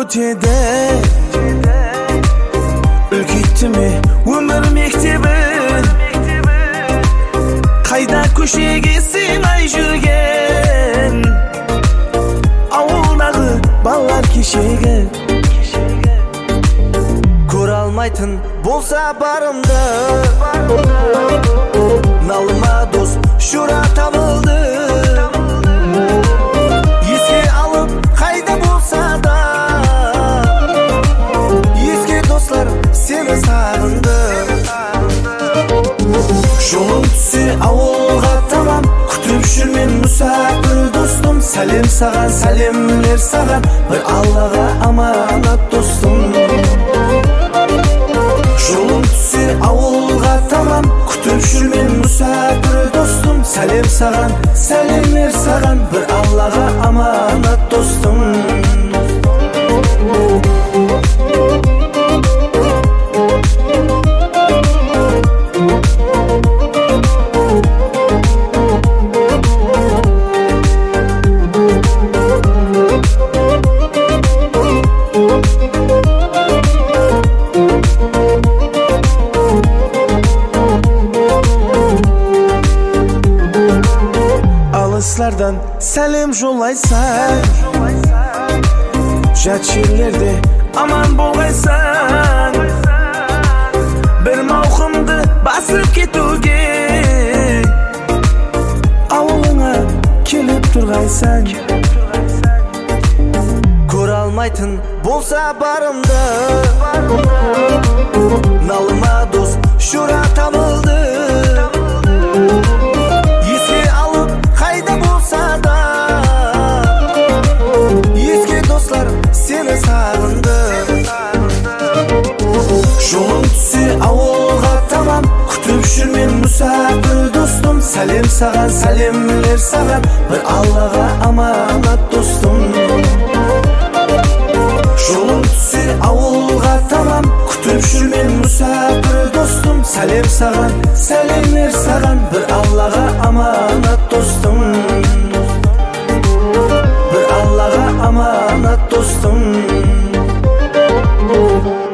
koçede Ülküttimi ömür mektebi Kayda köşege sığmay жүрген Ауылдағы балалар кешегі Көре алмайтын болса барымды Налыма дос шура табылды Еске алып қайда болса да Еске достар сені сағынды Жолым түссе ауылға тамам Күтіп жүрмен мұсапір достым Сәлем саған, сәлемлер саған Бір Аллаға аманат достым Жолым түссе ауылға тамам Күтіп жүрмен мұсапір достым Сәлем саған, сәлемлер саған Бір Аллаға аманат достым Alıslardan сәлем жолайсан Жат жерлерде аман болғайсан Бір мауқымды басып кетуге Ауылыңа келіп тұрғайсан Көре алмайтын болса барымды Налыма дос шура табылды Еске алып қайда болса да Еске достар сені сағынды Жолым түссе ауылға тамам Күтіп жүрмен мұсапір достым Сәлем саған, сәлемлер саған Бір Аллаға аманат достым Жолым түссе ауылға тамам Күтіп жүрмен мұсапір достым Сәлем саған, сәлемлер саған Бір Аллаға аманат достым Бір Аллаға аманат достым